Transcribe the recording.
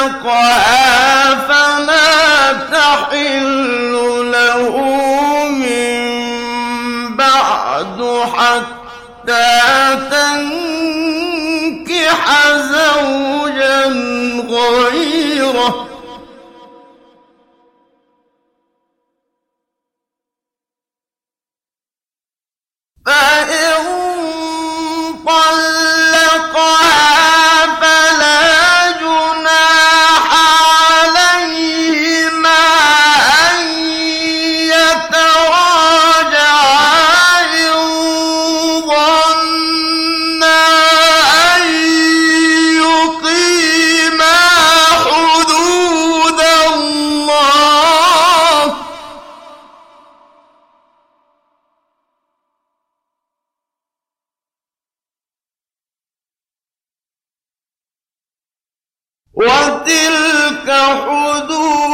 طلقها فلا تحل له من بعد حتى تنكح زوجا غيره، فإن طلقها فلا جناح عليهما أن يتراجعا إن ظنا أن يقيما حدود الله، وتلك حدود